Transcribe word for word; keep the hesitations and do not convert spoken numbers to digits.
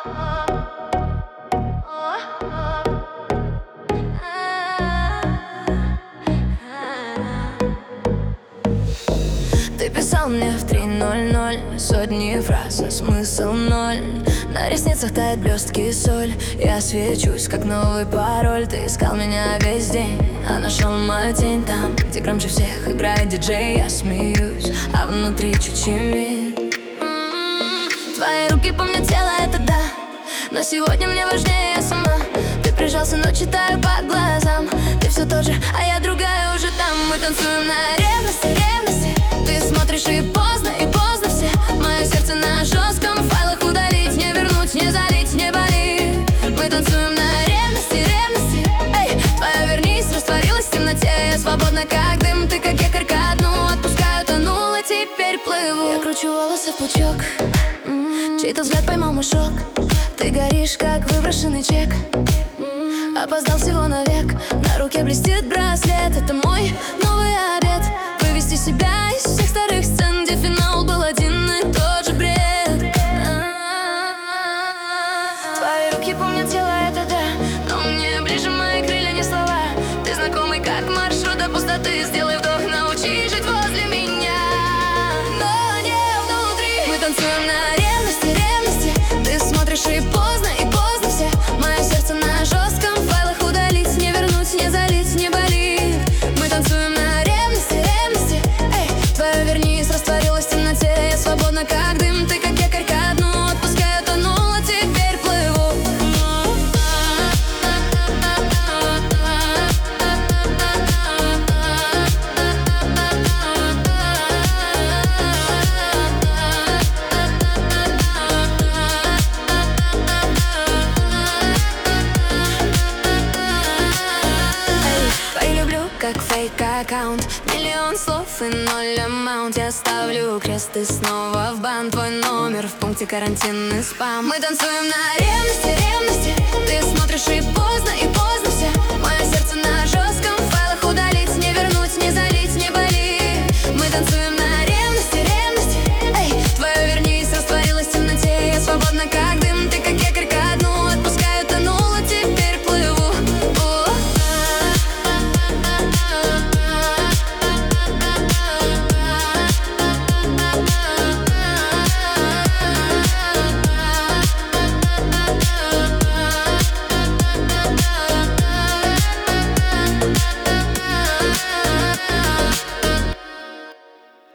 Ты писал мне в три ноль ноль сотни фраз, а смысл ноль. На ресницах тает блестки и соль. Я свечусь, как новый пароль. Ты искал меня весь день, а нашел мою тень там, где громче всех играет диджей. Я смеюсь, а внутри чуть щемит. М-м-м. Твои руки помнят тело, это да, но сегодня мне важнее я сама. Ты прижался, но читаю по глазам. Ты все тот же, а я другая уже там. Мы танцуем на ревности, ревности. Ты смотришь и поздно, и поздно все. Мое сердце на жестком, файлах удалить, не вернуть, не залить, не болит. Мы танцуем на ревности, ревности. Эй, твоя вернись, растворилась в темноте. Я свободна, как дым, ты как якорь ко дну. Отпускаю, тонула, теперь плыву. Я кручу волосы в пучок, м-м-м. Чей-то взгляд поймал мой шок. Ты горишь, как выброшенный чек. м-м-м. Опоздал всего на век. На руке блестит браслет. Это мой новый обед. Вывести себя из всех старых сцен, где финал был один и тот же бред. Твои руки помнят тело, это да, но мне ближе мои крылья, не слова. Ты знакомый, как маршрут до пустоты. Сделай вдох, научись жить возле меня, но не внутри. Мы танцуем на ревности, ревности. Ты смотришь и поздно, и поздно все. Мое сердце на жестком, в файлах удалить, не вернуть, не залить, не болит. Мы танцуем на ревности, ревности. Эй, твоя вернись, растворилась в темноте. Я свободна, как дым, ты как якорь ко дну. Отпускаю, тонула, теперь плыву. Как фейк-аккаунт, миллион слов и ноль амаунт. Я ставлю крест и снова в бан. Твой номер в пункте карантинный спам. Мы танцуем на ревности, ревности. Ты смотришь и поздно, и поздно все. Мое сердце на жестком, в файлах удалить, не вернуть, не залить, не болит. Мы танцуем